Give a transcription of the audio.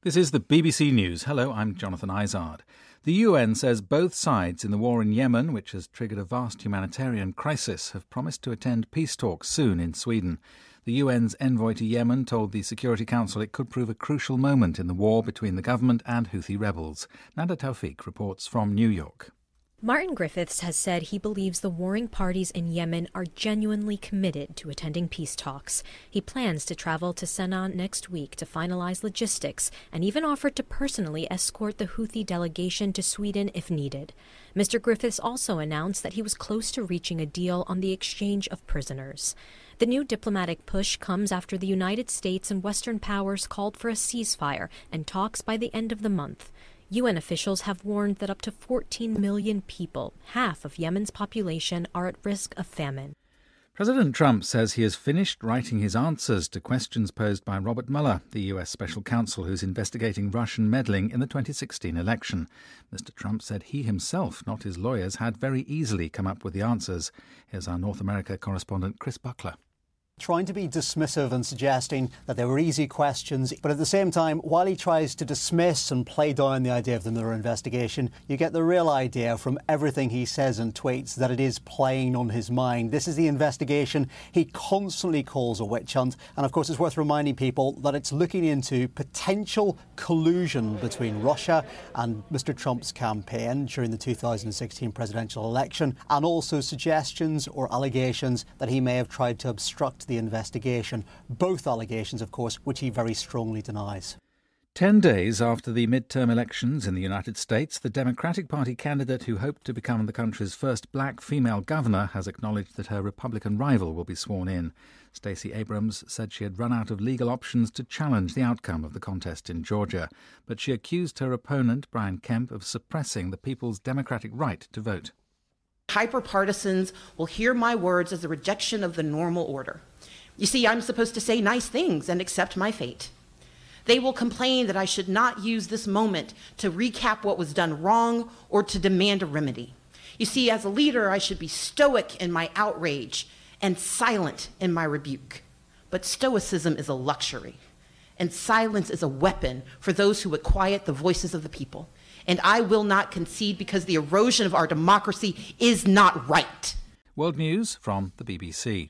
This is the BBC News. Hello, I'm Jonathan Izard. The UN says both sides in the war in Yemen, which has triggered a vast humanitarian crisis, have promised to attend peace talks soon in Sweden. The UN's envoy to Yemen told the Security Council it could prove a crucial moment in the war between the government and Houthi rebels. Nada Tawfiq reports from New York. Martin Griffiths has said he believes the warring parties in Yemen are genuinely committed to attending peace talks. He plans to travel to Sana'a next week to finalize logistics and even offered to personally escort the Houthi delegation to Sweden if needed. Mr. Griffiths also announced that he was close to reaching a deal on the exchange of prisoners. The new diplomatic push comes after the United States and Western powers called for a ceasefire and talks by the end of the month. UN officials have warned that up to 14 million people, half of Yemen's population, are at risk of famine. President Trump says he has finished writing his answers to questions posed by Robert Mueller, the US special counsel who's investigating Russian meddling in the 2016 election. Mr. Trump said he himself, not his lawyers, had very easily come up with the answers. Here's our North America correspondent Chris Buckler. Trying to be dismissive and suggesting that they were easy questions. But at the same time, while he tries to dismiss and play down the idea of the Mueller investigation, you get the real idea from everything he says and tweets that it is playing on his mind. This is the investigation he constantly calls a witch hunt. And of course, it's worth reminding people that it's looking into potential collusion between Russia and Mr. Trump's campaign during the 2016 presidential election, and also suggestions or allegations that he may have tried to obstruct the investigation. Both allegations, of course, which he very strongly denies. 10 days after the midterm elections in the United States, the Democratic Party candidate who hoped to become the country's first black female governor has acknowledged that her Republican rival will be sworn in. Stacey Abrams said she had run out of legal options to challenge the outcome of the contest in Georgia, but she accused her opponent, Brian Kemp, of suppressing the people's democratic right to vote. Hyper-partisans will hear my words as a rejection of the normal order. You see, I'm supposed to say nice things and accept my fate. They will complain that I should not use this moment to recap what was done wrong or to demand a remedy. You see, as a leader, I should be stoic in my outrage and silent in my rebuke. But stoicism is a luxury, and silence is a weapon for those who would quiet the voices of the people. And I will not concede because the erosion of our democracy is not right. World News from the BBC.